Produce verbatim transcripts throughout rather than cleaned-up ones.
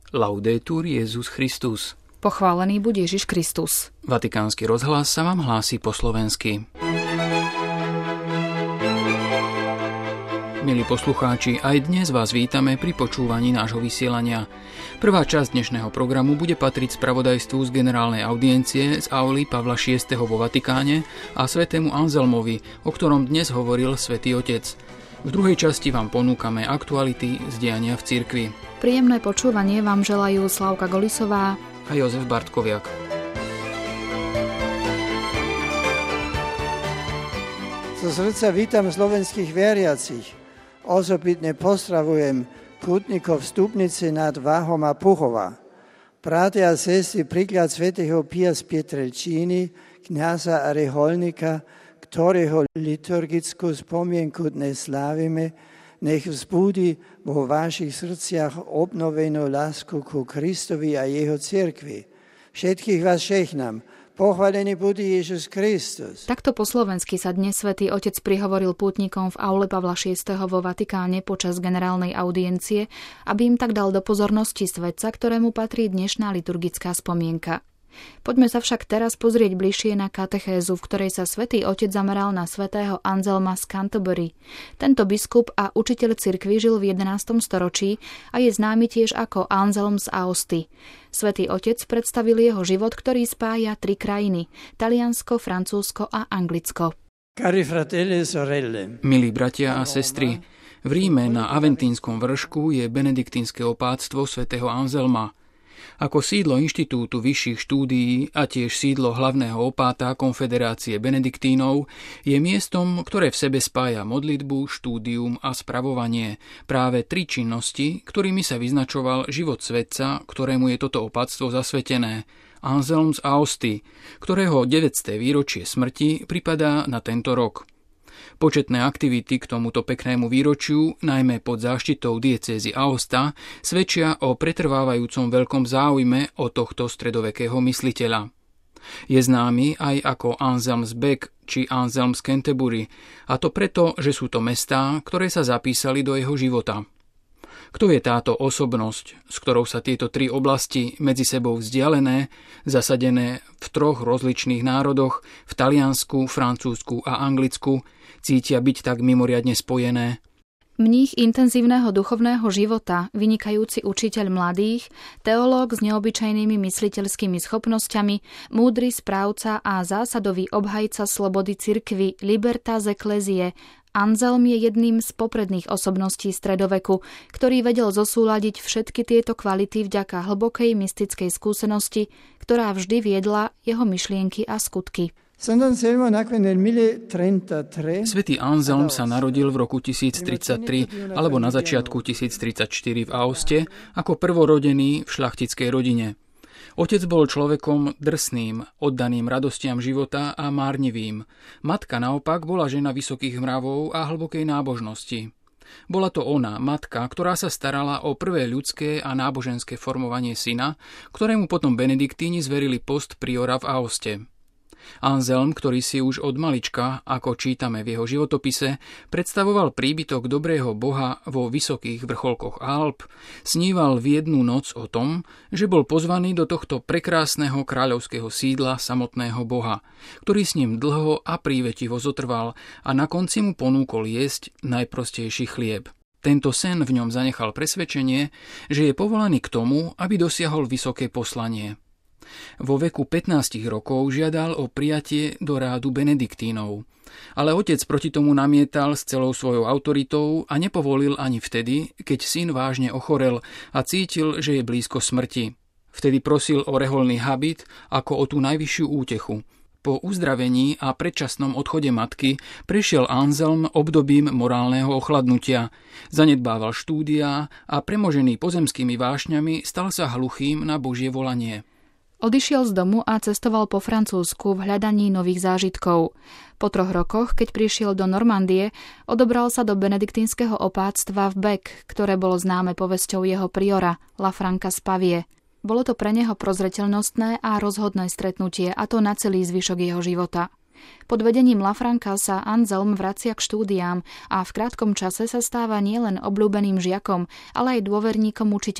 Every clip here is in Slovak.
Laudetur Jesus Christus. Pochválený buď Ježiš Kristus. Vatikánsky rozhlas sa vám hlási po slovensky. Milí poslucháči, aj dnes vás vítame pri počúvaní nášho vysielania. Prvá časť dnešného programu bude patriť spravodajstvu z generálnej audiencie z auly Pavla šiesteho vo Vatikáne a svätému Anzelmovi, o ktorom dnes hovoril Svätý Otec. V druhej časti vám ponúkame aktuality z diania v cirkvi. Príjemné počúvanie vám želajú Slavka Golisová a Jozef Bartkoviak. Zo srdca vítam slovenských veriacich. Osobitne pozdravujem pútnikov Stupnice nad Váhom a Puchova. Bratia a sestry, príklad svätého Pia z Pietrelcíny, kňaza a reholníka, ktorého liturgickú spomienku dnes slávime, nech vzbudí vo vašich srdciach obnovenú lásku ku Kristovi a jeho cirkvi. Všetkých vás žehnám. Pochválený buď Ježiš Kristus. Takto po slovensky sa dnes Svätý Otec prihovoril pútnikom v aule Pavla šiesteho vo Vatikáne počas generálnej audiencie, aby im tak dal do pozornosti svätca, ktorému patrí dnešná liturgická spomienka. Poďme sa však teraz pozrieť bližšie na katechézu, v ktorej sa Svätý Otec zameral na svätého Anzelma z Canterbury. Tento biskup a učiteľ cirkvi žil v jedenástom storočí a je známy tiež ako Anzelm z Aosty. Svätý Otec predstavil jeho život, ktorý spája tri krajiny: Taliansko, Francúzsko a Anglicko. Cari fratelli e sorelle. Milí bratia a sestry, v Ríme na Aventínskom vršku je benediktínske opátstvo svätého Anzelma. Ako sídlo Inštitútu vyšších štúdií a tiež sídlo hlavného opáta Konfederácie benediktínov je miestom, ktoré v sebe spája modlitbu, štúdium a spravovanie. Práve tri činnosti, ktorými sa vyznačoval život svätca, ktorému je toto opátstvo zasvetené. Anzelm z Aosty, ktorého deväťsté výročie smrti pripadá na tento rok. Početné aktivity k tomuto peknému výročiu, najmä pod záštitou diecézy Aosta, svedčia o pretrvávajúcom veľkom záujme o tohto stredovekého mysliteľa. Je známy aj ako Anselm z Bec či Anselm z Canterbury, a to preto, že sú to mestá, ktoré sa zapísali do jeho života. Kto je táto osobnosť, s ktorou sa tieto tri oblasti medzi sebou vzdialené, zasadené v troch rozličných národoch, v Taliansku, Francúzsku a Anglicku, cítia byť tak mimoriadne spojené? Mních intenzívneho duchovného života, vynikajúci učiteľ mladých, teológ s neobyčajnými mysliteľskými schopnosťami, múdry správca a zásadový obhajca slobody cirkvi, libertas ecclesiae, Anzelm je jedným z popredných osobností stredoveku, ktorý vedel zosúladiť všetky tieto kvality vďaka hlbokej mystickej skúsenosti, ktorá vždy viedla jeho myšlienky a skutky. Svätý Anzelm sa narodil v roku tisíc tridsaťtri alebo na začiatku tisíc tridsaťštyri v Aoste ako prvorodený v šľachtickej rodine. Otec bol človekom drsným, oddaným radostiam života a márnivým. Matka naopak bola žena vysokých mravov a hlbokej nábožnosti. Bola to ona, matka, ktorá sa starala o prvé ľudské a náboženské formovanie syna, ktorému potom benediktíni zverili post priora v Aoste. Anzelm, ktorý si už od malička, ako čítame v jeho životopise, predstavoval príbytok dobrého Boha vo vysokých vrcholkoch Alp, sníval v jednu noc o tom, že bol pozvaný do tohto prekrásneho kráľovského sídla samotného Boha, ktorý s ním dlho a prívetivo zotrval a na konci mu ponúkol jesť najprostejší chlieb. Tento sen v ňom zanechal presvedčenie, že je povolaný k tomu, aby dosiahol vysoké poslanie. Vo veku pätnásť rokov žiadal o prijatie do rádu benediktínov, ale otec proti tomu namietal s celou svojou autoritou a nepovolil ani vtedy, keď syn vážne ochorel a cítil, že je blízko smrti. Vtedy prosil o reholný habit ako o tú najvyššiu útechu. Po uzdravení a predčasnom odchode matky prešiel Anzelm obdobím morálneho ochladnutia. Zanedbával štúdia a premožený pozemskými vášňami stal sa hluchým na Božie volanie. Odišiel z domu a cestoval po Francúzsku v hľadaní nových zážitkov. Po troch rokoch, keď prišiel do Normandie, odobral sa do benediktínskeho opátstva v Bec, ktoré bolo známe povesťou jeho priora, Lafranca z Pavie. Bolo to pre neho prozreteľnostné a rozhodné stretnutie, a to na celý zvyšok jeho života. Pod vedením Lafranca sa Anzelm vracia k štúdiám a v krátkom čase sa stáva nielen obľúbeným žiakom, ale aj dôverníkom učiteľa.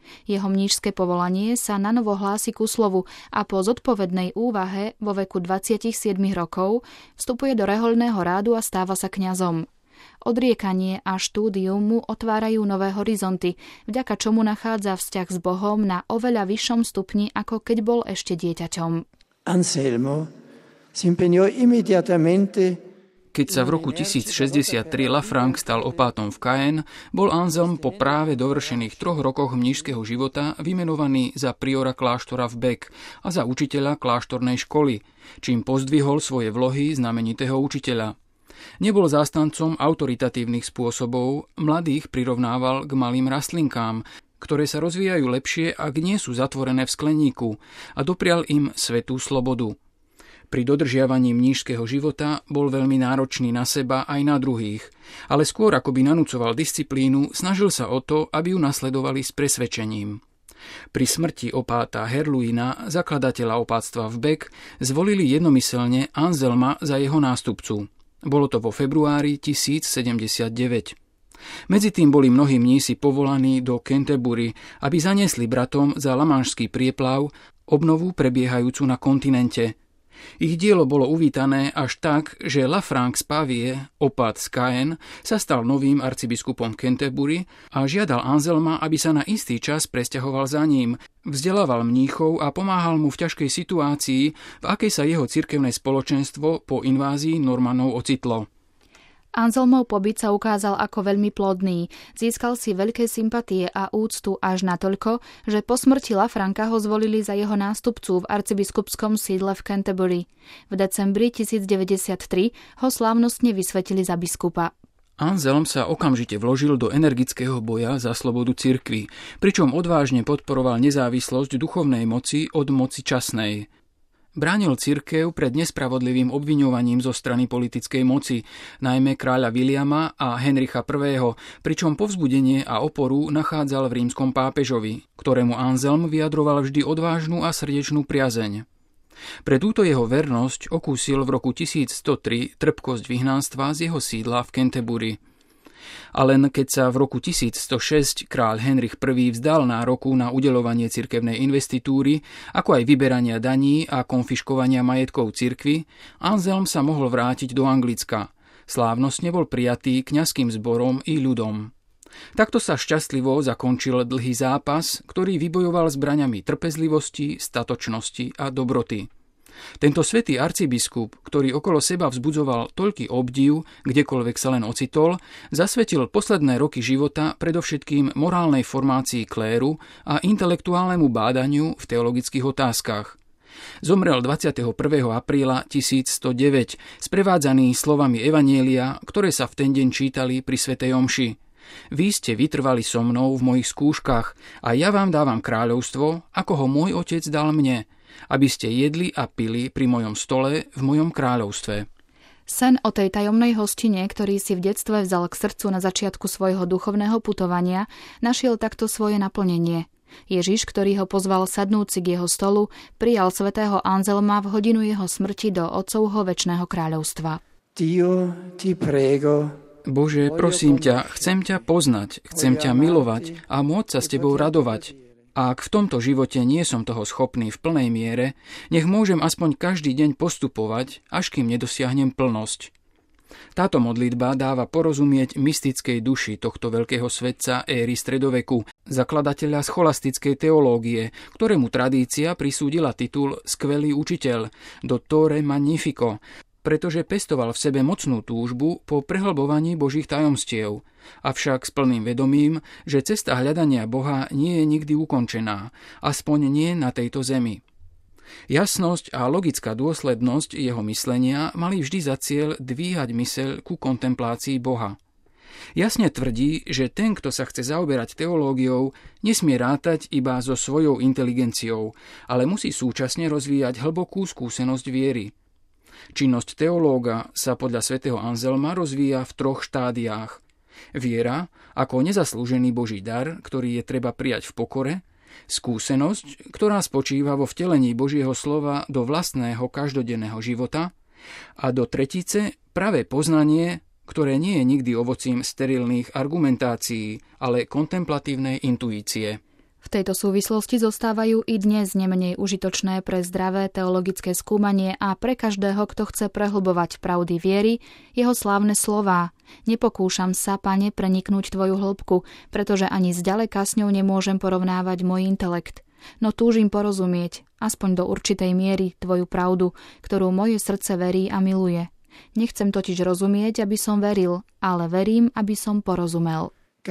Jeho mníšske povolanie sa nanovo hlási ku slovu a po zodpovednej úvahe vo veku dvadsaťsedem rokov vstupuje do rehoľného rádu a stáva sa kňazom. Odriekanie a štúdium mu otvárajú nové horizonty, vďaka čomu nachádza vzťah s Bohom na oveľa vyššom stupni, ako keď bol ešte dieťaťom. Anselmo si impegnò immediatamente. Keď sa v roku tisíc šesťdesiattri Lafranc stal opátom v Caen, bol Anselm po práve dovršených troch rokoch mníšskeho života vymenovaný za priora kláštora v Bec a za učiteľa kláštornej školy, čím pozdvihol svoje vlohy znamenitého učiteľa. Nebol zástancom autoritatívnych spôsobov, mladých prirovnával k malým rastlinkám, ktoré sa rozvíjajú lepšie, ak nie sú zatvorené v skleníku, a doprial im svätú slobodu. Pri dodržiavaní mníšskeho života bol veľmi náročný na seba aj na druhých, ale skôr ako by nanúcoval disciplínu, snažil sa o to, aby ju nasledovali s presvedčením. Pri smrti opáta Herluina, zakladateľa opátstva v Bec, zvolili jednomyselne Anselma za jeho nástupcu. Bolo to vo februári tisíc sedemdesiatdeväť. Medzi tým boli mnohí mnísi povolaní do Canterbury, aby zaniesli bratom za lamanšský prieplav obnovu prebiehajúcu na kontinente. Ich dielo bolo uvítané až tak, že Lafranc z Pavie, opát z Caen, sa stal novým arcibiskupom Canterbury a žiadal Anselma, aby sa na istý čas presťahoval za ním, vzdelával mníchov a pomáhal mu v ťažkej situácii, v akej sa jeho cirkevné spoločenstvo po invázii Normanov ocitlo. Anselmov pobyt sa ukázal ako veľmi plodný. Získal si veľké sympatie a úctu až natoľko, že po smrti Lafranca ho zvolili za jeho nástupcu v arcibiskupskom sídle v Canterbury. V decembri tisíc deväťdesiattri ho slávnostne vysvetili za biskupa. Anselm sa okamžite vložil do energického boja za slobodu cirkvi, pričom odvážne podporoval nezávislosť duchovnej moci od moci časnej. Bránil cirkev pred nespravodlivým obviňovaním zo strany politickej moci, najmä kráľa Viliama a Henricha I., pričom povzbudenie a oporu nachádzal v rímskom pápežovi, ktorému Anselm vyjadroval vždy odvážnu a srdečnú priazeň. Pre túto jeho vernosť okúsil v roku tisíc stotri trpkosť vyhnanstva z jeho sídla v Canterbury. A len keď sa v roku tisíc stošesť kráľ Henrich I. vzdal nároku na udeľovanie cirkevnej investitúry, ako aj vyberania daní a konfiškovania majetkov cirkvi, Anselm sa mohol vrátiť do Anglicka. Slávnostne bol prijatý kňazským zborom i ľudom. Takto sa šťastlivo zakončil dlhý zápas, ktorý vybojoval zbraňami trpezlivosti, statočnosti a dobroty. Tento svätý arcibiskup, ktorý okolo seba vzbudzoval toľký obdiv, kdekoľvek sa len ocitol, zasvetil posledné roky života predovšetkým morálnej formácii kléru a intelektuálnemu bádaniu v teologických otázkach. Zomrel dvadsiateho prvého apríla tisícstodeväť, sprevádzaný slovami evanjelia, ktoré sa v ten deň čítali pri svätej omši. Vy ste vytrvali so mnou v mojich skúškach a ja vám dávam kráľovstvo, ako ho môj otec dal mne, aby ste jedli a pili pri mojom stole v mojom kráľovstve. Sen o tej tajomnej hostine, ktorý si v detstve vzal k srdcu na začiatku svojho duchovného putovania, našiel takto svoje naplnenie. Ježiš, ktorý ho pozval sadnúť si k jeho stolu, prijal svätého Anselma v hodinu jeho smrti do Otcovho večného kráľovstva. Dio ti prego. Bože, prosím ťa, chcem ťa poznať, chcem ťa milovať a môcť sa s tebou radovať. A ak v tomto živote nie som toho schopný v plnej miere, nech môžem aspoň každý deň postupovať, až kým nedosiahnem plnosť. Táto modlitba dáva porozumieť mystickej duši tohto veľkého svetca éry stredoveku, zakladateľa scholastickej teológie, ktorému tradícia prisúdila titul Skvelý učiteľ, Dottore Magnifico, pretože pestoval v sebe mocnú túžbu po prehlbovaní Božích tajomstiev, avšak s plným vedomím, že cesta hľadania Boha nie je nikdy ukončená, aspoň nie na tejto zemi. Jasnosť a logická dôslednosť jeho myslenia mali vždy za cieľ dvíhať myseľ ku kontemplácii Boha. Jasne tvrdí, že ten, kto sa chce zaoberať teológiou, nesmie rátať iba so svojou inteligenciou, ale musí súčasne rozvíjať hlbokú skúsenosť viery. Činnosť teológa sa podľa svätého Anselma rozvíja v troch štádiách. Viera ako nezaslúžený Boží dar, ktorý je treba prijať v pokore, skúsenosť, ktorá spočíva vo vtelení Božieho slova do vlastného každodenného života a do tretice pravé poznanie, ktoré nie je nikdy ovocím sterilných argumentácií, ale kontemplatívnej intuície. V tejto súvislosti zostávajú i dnes nemenej užitočné pre zdravé teologické skúmanie a pre každého, kto chce prehlbovať pravdy viery, jeho slávne slová. Nepokúšam sa, Pane, preniknúť tvoju hĺbku, pretože ani zďaleka s ňou nemôžem porovnávať môj intelekt. No túžim porozumieť, aspoň do určitej miery, tvoju pravdu, ktorú moje srdce verí a miluje. Nechcem totiž rozumieť, aby som veril, ale verím, aby som porozumel.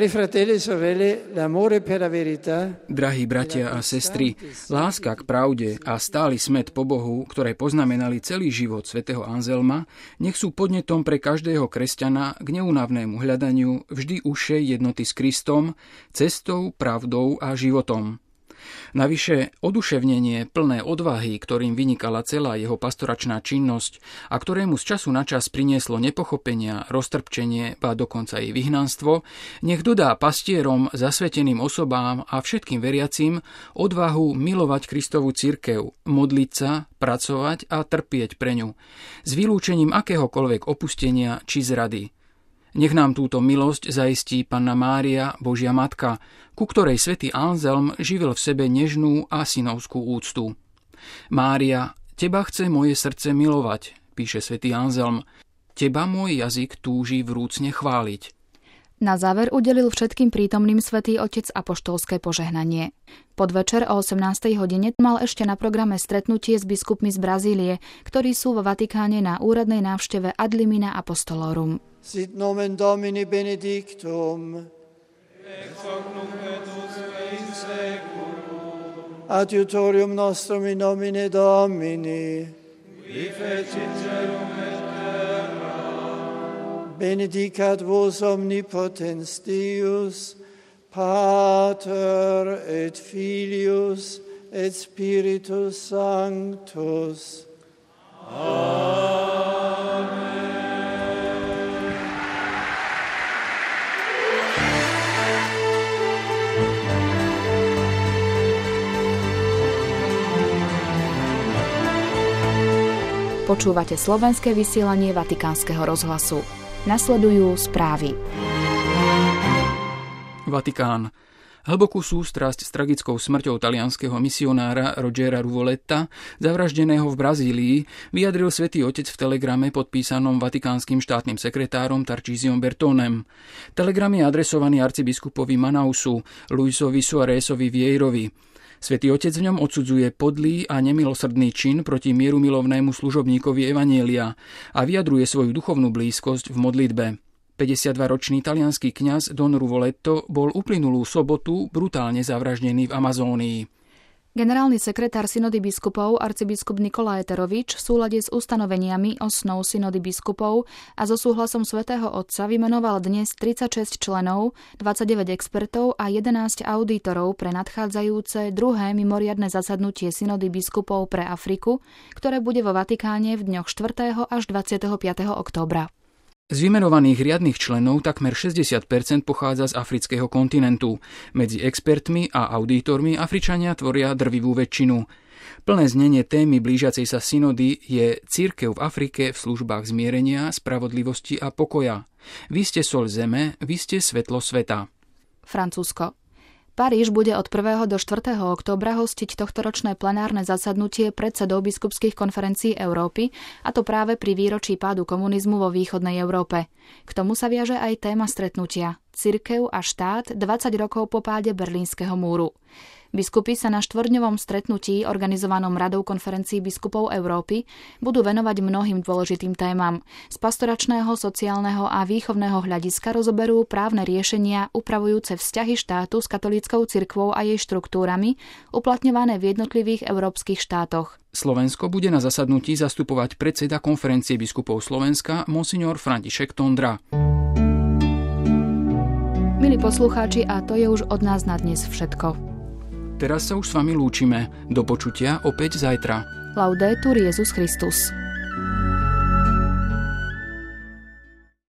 Drahí bratia a sestry, láska k pravde a stály smäd po Bohu, ktoré poznamenali celý život svätého Anzelma, nech sú podnetom pre každého kresťana k neúnavnému hľadaniu vždy užšej jednoty s Kristom, cestou, pravdou a životom. Navyše oduševnenie plné odvahy, ktorým vynikala celá jeho pastoračná činnosť a ktorému z času na čas prinieslo nepochopenia, roztrpčenie, ba dokonca i vyhnanstvo, nech dodá pastierom, zasveteným osobám a všetkým veriacim odvahu milovať Kristovu cirkev, modliť sa, pracovať a trpieť pre ňu, s vylúčením akéhokoľvek opustenia či zrady. Nech nám túto milosť zaistí Panna Mária, Božia Matka, ku ktorej svätý Anzelm živil v sebe nežnú a synovskú úctu. Mária, teba chce moje srdce milovať, píše svätý Anzelm. Teba môj jazyk túži vrúcne chváliť. Na záver udelil všetkým prítomným svätý Otec apoštolské požehnanie. Podvečer o osemnástej hodine mal ešte na programe stretnutie s biskupmi z Brazílie, ktorí sú vo Vatikáne na úradnej návšteve Ad limina Apostolorum. Sit nomen Domini benedictum. Ex hoc nunc et usque in seculum. Adiutorium nostrum in nomine Domini. Qui fecit celum et terra. Benedicat vos omnipotens Deus, Pater et Filius et Spiritus Sanctus. Amen. Počúvate slovenské vysielanie Vatikánskeho rozhlasu. Nasledujú správy. Vatikán. Hlbokú sústrasť s tragickou smrťou talianskeho misionára Rogera Ruvoletta, zavraždeného v Brazílii, vyjadril svätý Otec v telegrame podpísanom vatikánskym štátnym sekretárom Tarcísiom Bertonem. Telegram je adresovaný arcibiskupovi Manausu, Luisovi Suarezovi Vieirovi. Svätý Otec v ňom odsudzuje podlý a nemilosrdný čin proti mierumilovnému služobníkovi Evanjelia a vyjadruje svoju duchovnú blízkosť v modlitbe. päťdesiatdvaročný taliansky kňaz Don Ruvoletto bol uplynulú sobotu brutálne zavraždený v Amazónii. Generálny sekretár synody biskupov arcibiskup Nikolaj Terovič v súlade s ustanoveniami osnov synody biskupov a so súhlasom svätého Otca vymenoval dnes tridsaťšesť členov, dvadsaťdeväť expertov a jedenásť auditorov pre nadchádzajúce druhé mimoriadne zasadnutie synody biskupov pre Afriku, ktoré bude vo Vatikáne v dňoch štvrtého až dvadsiateho piateho októbra. Z vymenovaných riadnych členov takmer šesťdesiat percent pochádza z afrického kontinentu. Medzi expertmi a audítormi Afričania tvoria drvivú väčšinu. Plné znenie témy blížiacej sa synody je Cirkev v Afrike v službách zmierenia, spravodlivosti a pokoja. Vy ste soľ zeme, vy ste svetlo sveta. Francúzsko. Paríž bude od prvého do štvrtého októbra hostiť tohtoročné plenárne zasadnutie predsedov biskupských konferencií Európy, a to práve pri výročí pádu komunizmu vo východnej Európe. K tomu sa viaže aj téma stretnutia Cirkev a štát dvadsať rokov po páde Berlínskeho múru. Biskupy sa na štvorňovom stretnutí organizovanom Radou konferencií biskupov Európy budú venovať mnohým dôležitým témam. Z pastoračného, sociálneho a výchovného hľadiska rozoberú právne riešenia upravujúce vzťahy štátu s katolíckou cirkvou a jej štruktúrami, uplatňované v jednotlivých európskych štátoch. Slovensko bude na zasadnutí zastupovať predseda konferencie biskupov Slovenska monsignor František Tondra. Milí poslucháči, a to je už od nás na dnes všetko. Teraz sa už s vami lúčime. Do počutia opäť zajtra. Laudetur Jesus Christus.